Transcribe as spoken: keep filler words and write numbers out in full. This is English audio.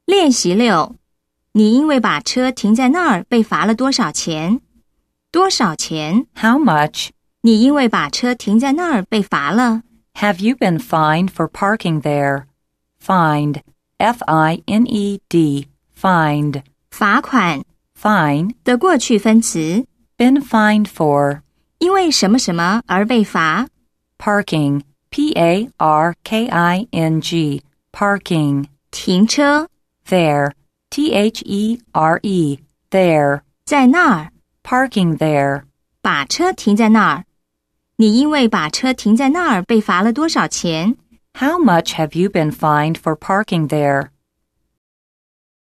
练习六，你因为把车停在那儿被罚了多少钱？多少钱？ How much? 你因为把车停在那儿被罚了。 Have you been fined for parking there? Fined. F I N E D. Fined. 罚款 Fine. 的过去分词， Been fined for. 因为什么什么而被罚。 Parking. P A R K I N G. Parking. 停车 There. T H E R E. There. 在那儿， Parking there. 把车停在那儿。你因为把车停在那儿被罚了多少钱？ How much have you been fined for parking there?